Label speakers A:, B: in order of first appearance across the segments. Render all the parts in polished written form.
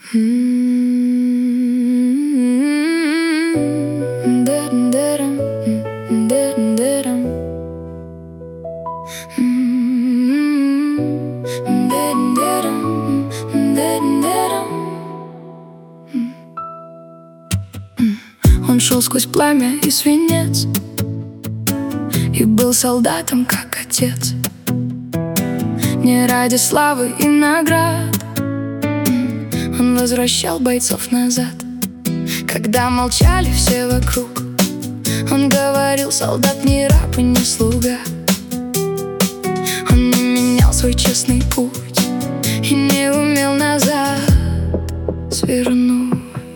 A: Он шел сквозь пламя и свинец и был солдатом, как отец. Не ради славы и наград он возвращал бойцов назад. Когда молчали все вокруг, он говорил: солдат не раб и не слуга. Он не менял свой честный путь и не умел назад свернуть.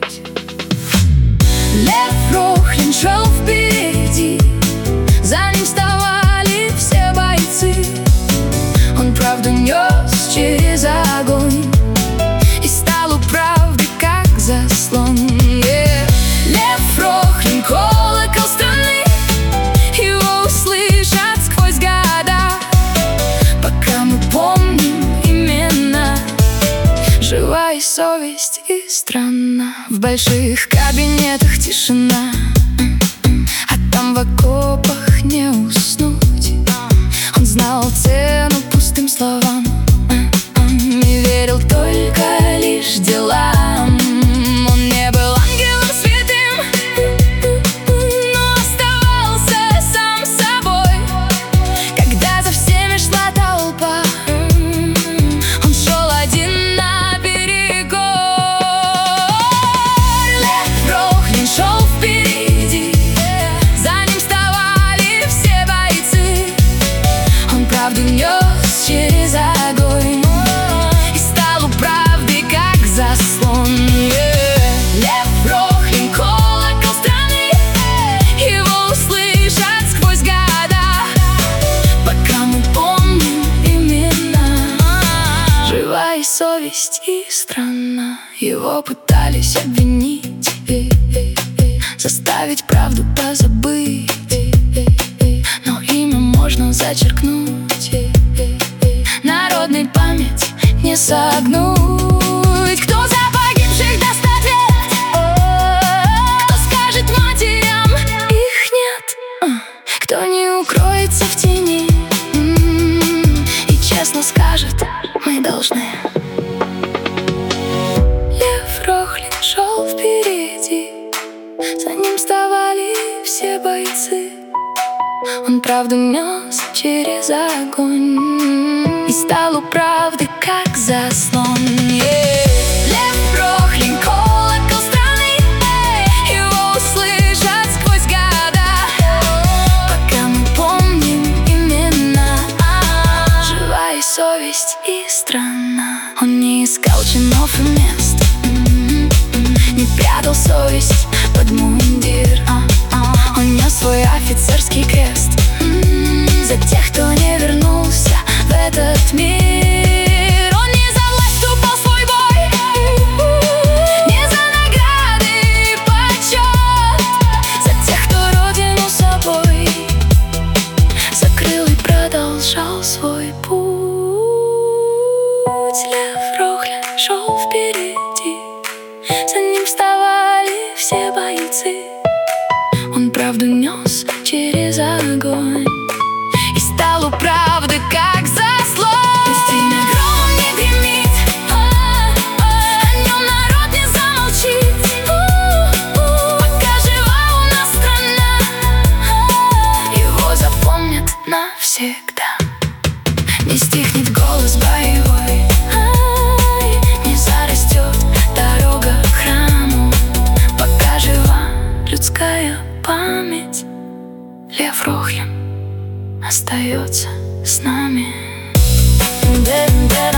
A: Лев Прохлин шел впереди, за ним вставали все бойцы. Он правду нес через огонь и стал у правды как заслон. Лев Прохлин — колокол страны, его услышат сквозь года. Пока мы помним имена, жива и совесть, и страна. В больших кабинетах тишина, а там в окопах не уснуть. Он знал цену пустым словам и верил только лишь делам. Он не был ангелом святым, но оставался сам собой. Когда за всеми шла толпа, он шел один на берегу. Лев Прохлин шел впереди, за ним вставали все бойцы. Он правду нес через огонь и стал у правды как заслон. Лев Прохлин — колокол страны, его услышат сквозь года. Пока мы помним имена, жива и совесть, и страна. Его пытались обвинить, заставить правду позабыть, но имя можно зачеркнуть, народной память не согнуть. Кто за погибших даст ответ? Кто скажет матерям: их нет? Кто не укроется в тени и честно скажет: мы должны. Лев Прохлин шел впереди, за ним вставали все бойцы. Он правду нес через огонь и стал у правды как заслон. Лев Прохлин — колокол страны, его услышат сквозь года. Пока мы помним имена, жива и совесть, и страна. Он не искал чинов и мест, не прятал совесть под мундир. Он нес свой офицерский крест за тех, кто не вернулся в этот мир. Он не за власть упал в свой бой, не за награды и почет, за тех, кто родину собой закрыл и продолжал свой путь. Лев Прохлин шел впереди, за ним вставали все бойцы. Он правду нес через огонь и стал у правды как заслон. Пусть имя громом не гремит, о нем народ не замолчит. Пока жива у нас страна, его запомнят навсегда. Не стихнет голос боевой, не зарастет дорога к храму. Пока жива людская память, Лев Прохлин остается с нами.